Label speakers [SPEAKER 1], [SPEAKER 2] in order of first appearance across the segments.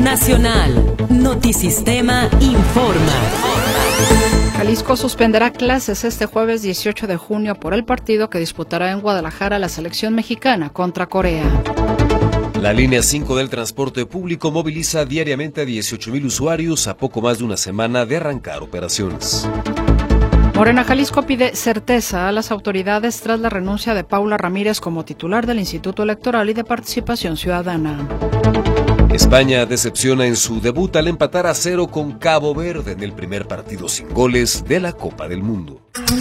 [SPEAKER 1] Nacional. Notisistema informa.
[SPEAKER 2] Jalisco suspenderá clases este jueves 18 de junio por el partido que disputará en Guadalajara la selección mexicana contra Corea.
[SPEAKER 3] La línea 5 del transporte público moviliza diariamente a 18,000 usuarios a poco más de una semana de arrancar operaciones.
[SPEAKER 2] Morena Jalisco pide certeza a las autoridades tras la renuncia de Paula Ramírez como titular del Instituto Electoral y de Participación Ciudadana.
[SPEAKER 3] España decepciona en su debut al empatar a 0 con Cabo Verde en el primer partido sin goles de la Copa del Mundo.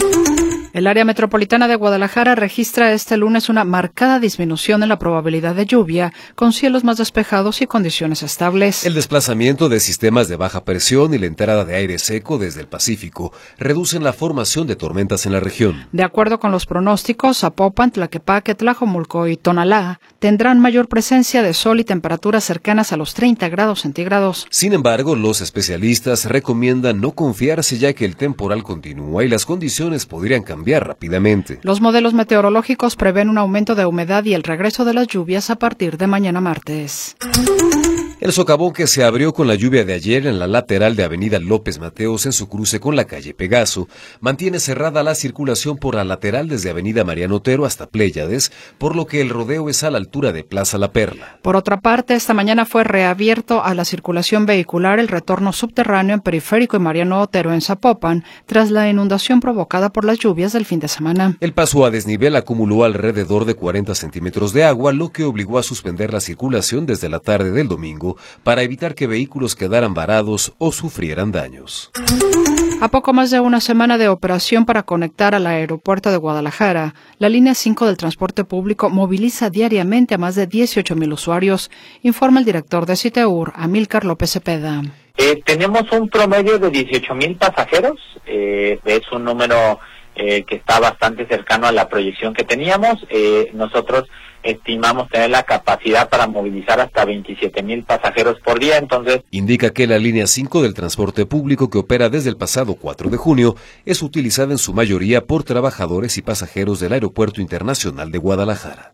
[SPEAKER 2] El área metropolitana de Guadalajara registra este lunes una marcada disminución en la probabilidad de lluvia, con cielos más despejados y condiciones estables.
[SPEAKER 3] El desplazamiento de sistemas de baja presión y la entrada de aire seco desde el Pacífico reducen la formación de tormentas en la región.
[SPEAKER 2] De acuerdo con los pronósticos, Zapopan, Tlaquepaque, Tlajomulco y Tonalá tendrán mayor presencia de sol y temperaturas cercanas a los 30 grados centígrados.
[SPEAKER 3] Sin embargo, los especialistas recomiendan no confiarse ya que el temporal continúa y las condiciones podrían cambiar rápidamente.
[SPEAKER 2] Los modelos meteorológicos prevén un aumento de humedad y el regreso de las lluvias a partir de mañana martes.
[SPEAKER 3] El socavón que se abrió con la lluvia de ayer en la lateral de Avenida López Mateos en su cruce con la calle Pegaso mantiene cerrada la circulación por la lateral desde Avenida Mariano Otero hasta Pléyades, por lo que el rodeo es a la altura de Plaza La Perla.
[SPEAKER 2] Por otra parte, esta mañana fue reabierto a la circulación vehicular el retorno subterráneo en Periférico y Mariano Otero en Zapopan, tras la inundación provocada por las lluvias del fin de semana.
[SPEAKER 3] El paso a desnivel acumuló alrededor de 40 centímetros de agua, lo que obligó a suspender la circulación desde la tarde del domingo para evitar que vehículos quedaran varados o sufrieran daños.
[SPEAKER 2] A poco más de una semana de operación para conectar al aeropuerto de Guadalajara, la línea 5 del transporte público moviliza diariamente a más de 18,000 usuarios, informa el director de Citeur, Amílcar López Cepeda.
[SPEAKER 4] Tenemos un promedio de 18,000 pasajeros, es un número que está bastante cercano a la proyección que teníamos. Nosotros estimamos tener la capacidad para movilizar hasta 27,000 pasajeros por día, entonces...
[SPEAKER 3] Indica que la línea 5 del transporte público que opera desde el pasado 4 de junio es utilizada en su mayoría por trabajadores y pasajeros del Aeropuerto Internacional de Guadalajara.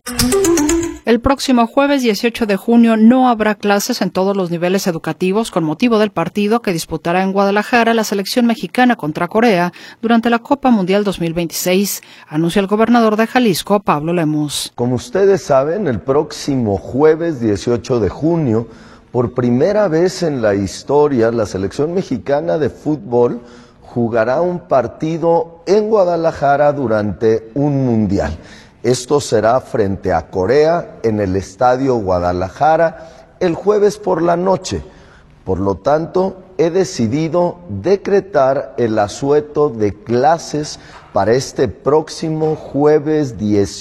[SPEAKER 2] El próximo jueves 18 de junio no habrá clases en todos los niveles educativos con motivo del partido que disputará en Guadalajara la selección mexicana contra Corea durante la Copa Mundial 2026, anuncia el gobernador de Jalisco, Pablo Lemus.
[SPEAKER 5] Como ustedes saben, el próximo jueves 18 de junio, por primera vez en la historia, la selección mexicana de fútbol jugará un partido en Guadalajara durante un mundial. Esto será frente a Corea en el Estadio Guadalajara el jueves por la noche. Por lo tanto, he decidido decretar el asueto de clases para este próximo jueves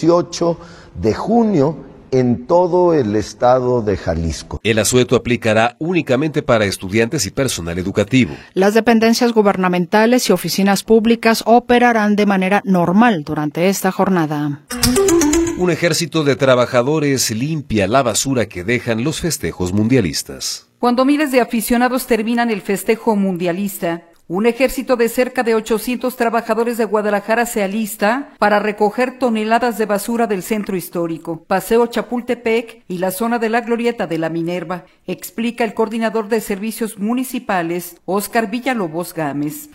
[SPEAKER 5] 18 de junio en todo el estado de Jalisco.
[SPEAKER 3] El asueto aplicará únicamente para estudiantes y personal educativo.
[SPEAKER 2] Las dependencias gubernamentales y oficinas públicas operarán de manera normal durante esta jornada.
[SPEAKER 3] Un ejército de trabajadores limpia la basura que dejan los festejos mundialistas.
[SPEAKER 6] Cuando miles de aficionados terminan el festejo mundialista, un ejército de cerca de 800 trabajadores de Guadalajara se alista para recoger toneladas de basura del centro histórico, Paseo Chapultepec y la zona de la Glorieta de la Minerva, explica el coordinador de servicios municipales, Óscar Villalobos Gámez.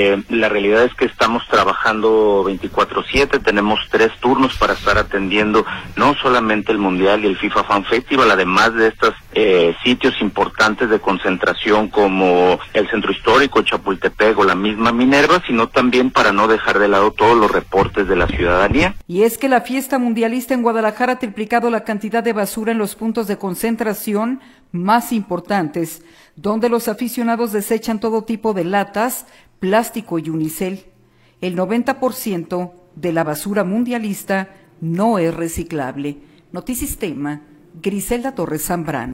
[SPEAKER 7] La realidad es que estamos trabajando 24/7, tenemos 3 turnos para estar atendiendo no solamente el Mundial y el FIFA Fan Festival, además de estos sitios importantes de concentración como el centro histórico, Chapultepec o la misma Minerva, sino también para no dejar de lado todos los reportes de la ciudadanía.
[SPEAKER 6] Y es que la fiesta mundialista en Guadalajara ha triplicado la cantidad de basura en los puntos de concentración más importantes, donde los aficionados desechan todo tipo de latas, plástico y unicel. El 90% de la basura mundialista no es reciclable. Notisistema, Griselda Torres Zambrano.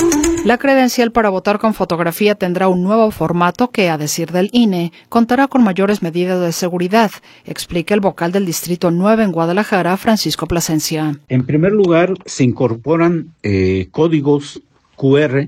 [SPEAKER 2] La credencial para votar con fotografía tendrá un nuevo formato que, a decir del INE, contará con mayores medidas de seguridad, explica el vocal del Distrito 9 en Guadalajara, Francisco Plasencia.
[SPEAKER 8] En primer lugar, se incorporan códigos QR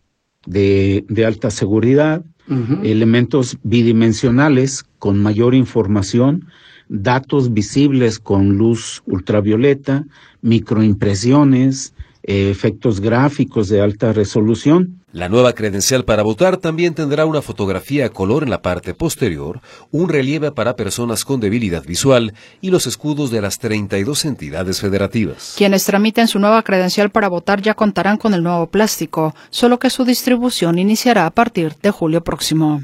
[SPEAKER 8] de alta seguridad, elementos bidimensionales con mayor información, datos visibles con luz ultravioleta, microimpresiones, efectos gráficos de alta resolución.
[SPEAKER 3] La nueva credencial para votar también tendrá una fotografía a color en la parte posterior, un relieve para personas con debilidad visual y los escudos de las 32 entidades federativas.
[SPEAKER 2] Quienes tramiten su nueva credencial para votar ya contarán con el nuevo plástico, solo que su distribución iniciará a partir de julio próximo.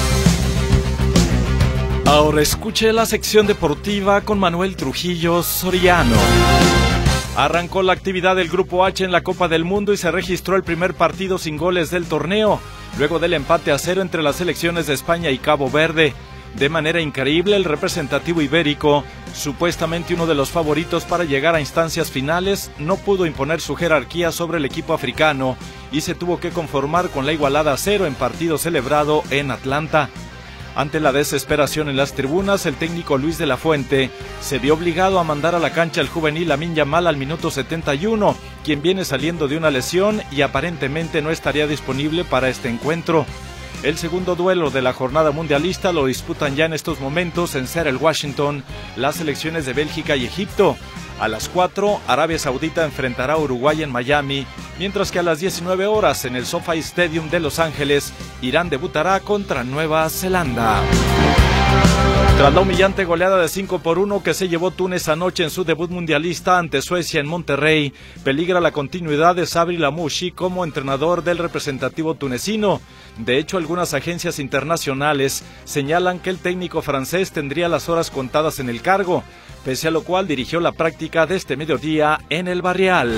[SPEAKER 9] Ahora escuche la sección deportiva con Manuel Trujillo Soriano. Arrancó la actividad del Grupo H en la Copa del Mundo y se registró el primer partido sin goles del torneo, luego del empate a 0 entre las selecciones de España y Cabo Verde. De manera increíble, el representativo ibérico, supuestamente uno de los favoritos para llegar a instancias finales, no pudo imponer su jerarquía sobre el equipo africano y se tuvo que conformar con la igualada a 0 en partido celebrado en Atlanta. Ante la desesperación en las tribunas, el técnico Luis de la Fuente se vio obligado a mandar a la cancha al juvenil Lamine Yamal al minuto 71, quien viene saliendo de una lesión y aparentemente no estaría disponible para este encuentro. El segundo duelo de la jornada mundialista lo disputan ya en estos momentos en Seattle, Washington, las selecciones de Bélgica y Egipto. A las 4, Arabia Saudita enfrentará a Uruguay en Miami, mientras que a las 19 horas en el SoFi Stadium de Los Ángeles, Irán debutará contra Nueva Zelanda. Tras la humillante goleada de 5-1 que se llevó Túnez anoche en su debut mundialista ante Suecia en Monterrey, peligra la continuidad de Sabri Lamouchi como entrenador del representativo tunecino. De hecho, algunas agencias internacionales señalan que el técnico francés tendría las horas contadas en el cargo, pese a lo cual dirigió la práctica de este mediodía en el Barrial.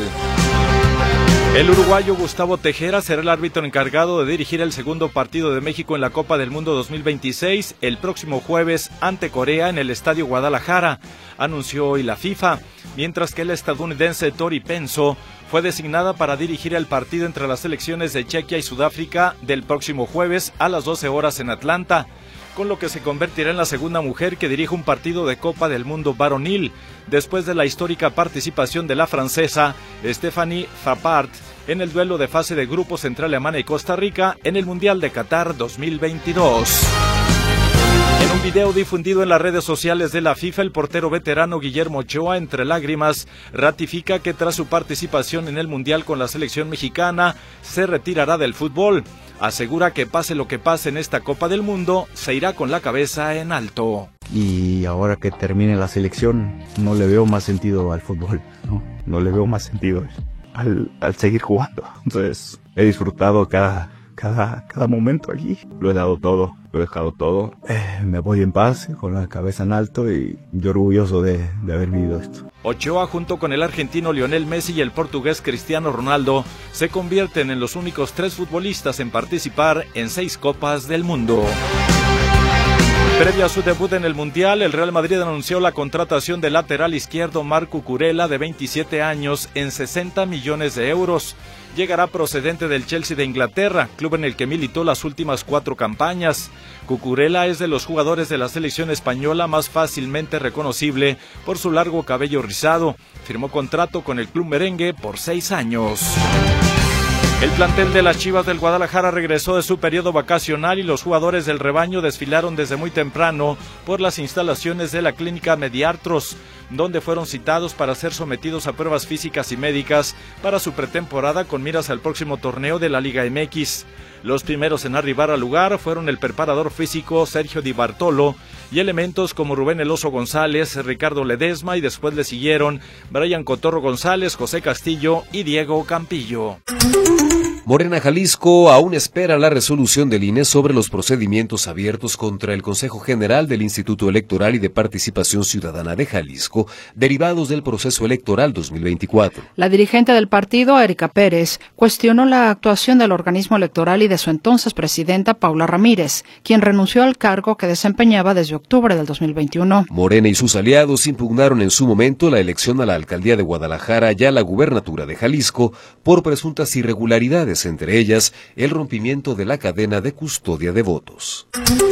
[SPEAKER 9] El uruguayo Gustavo Tejera será el árbitro encargado de dirigir el segundo partido de México en la Copa del Mundo 2026 el próximo jueves ante Corea en el Estadio Guadalajara, anunció hoy la FIFA, mientras que el estadounidense Tori Penso fue designada para dirigir el partido entre las selecciones de Chequia y Sudáfrica del próximo jueves a las 12 horas en Atlanta, con lo que se convertirá en la segunda mujer que dirige un partido de Copa del Mundo varonil, después de la histórica participación de la francesa Stéphanie Frappart en el duelo de fase de grupos entre Alemania y Costa Rica en el Mundial de Qatar 2022. En un video difundido en las redes sociales de la FIFA, el portero veterano Guillermo Ochoa, entre lágrimas, ratifica que tras su participación en el Mundial con la selección mexicana, se retirará del fútbol. Asegura que pase lo que pase en esta Copa del Mundo, se irá con la cabeza en alto.
[SPEAKER 10] Y ahora que termine la selección, no le veo más sentido al fútbol, no le veo más sentido al seguir jugando. Entonces, he disfrutado cada momento aquí. Lo he dado todo, lo he dejado todo. Me voy en paz, con la cabeza en alto y orgulloso de haber vivido esto.
[SPEAKER 9] Ochoa, junto con el argentino Lionel Messi y el portugués Cristiano Ronaldo, se convierten en los únicos 3 futbolistas en participar en 6 Copas del Mundo. Previo a su debut en el Mundial, el Real Madrid anunció la contratación del lateral izquierdo Marc Cucurella, de 27 años, en 60 millones de euros. Llegará procedente del Chelsea de Inglaterra, club en el que militó las últimas 4 campañas. Cucurella es de los jugadores de la selección española más fácilmente reconocible por su largo cabello rizado. Firmó contrato con el club merengue por 6 años. El plantel de las Chivas del Guadalajara regresó de su periodo vacacional y los jugadores del rebaño desfilaron desde muy temprano por las instalaciones de la clínica Mediartros, donde fueron citados para ser sometidos a pruebas físicas y médicas para su pretemporada con miras al próximo torneo de la Liga MX. Los primeros en arribar al lugar fueron el preparador físico Sergio Di Bartolo y elementos como Rubén El Oso González, Ricardo Ledesma, y después le siguieron Brian Cotorro González, José Castillo y Diego Campillo.
[SPEAKER 3] Morena Jalisco aún espera la resolución del INE sobre los procedimientos abiertos contra el Consejo General del Instituto Electoral y de Participación Ciudadana de Jalisco, derivados del proceso electoral 2024.
[SPEAKER 2] La dirigente del partido, Erika Pérez, cuestionó la actuación del organismo electoral y de su entonces presidenta, Paula Ramírez, quien renunció al cargo que desempeñaba desde octubre del 2021.
[SPEAKER 3] Morena y sus aliados impugnaron en su momento la elección a la alcaldía de Guadalajara y a la gubernatura de Jalisco por presuntas irregularidades, entre ellas el rompimiento de la cadena de custodia de votos.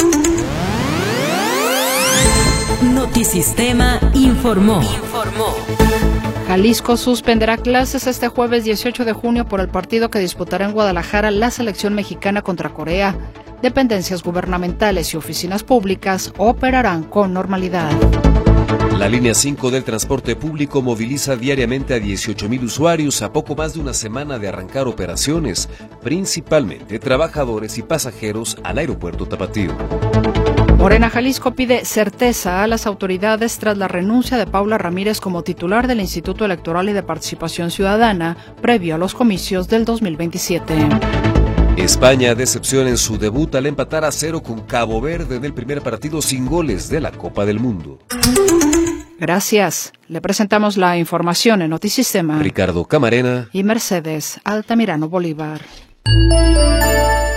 [SPEAKER 1] Notisistema informó.
[SPEAKER 2] Jalisco suspenderá clases este jueves 18 de junio por el partido que disputará en Guadalajara la selección mexicana contra Corea. Dependencias gubernamentales y oficinas públicas operarán con normalidad.
[SPEAKER 3] La línea 5 del transporte público moviliza diariamente a 18,000 usuarios a poco más de una semana de arrancar operaciones, principalmente trabajadores y pasajeros al aeropuerto Tapatío.
[SPEAKER 2] Morena Jalisco pide certeza a las autoridades tras la renuncia de Paula Ramírez como titular del Instituto Electoral y de Participación Ciudadana previo a los comicios del 2027.
[SPEAKER 3] España decepciona en su debut al empatar a 0 con Cabo Verde en el primer partido sin goles de la Copa del Mundo.
[SPEAKER 2] Gracias. Le presentamos la información en Notisistema.
[SPEAKER 3] Ricardo Camarena
[SPEAKER 2] y Mercedes Altamirano Bolívar.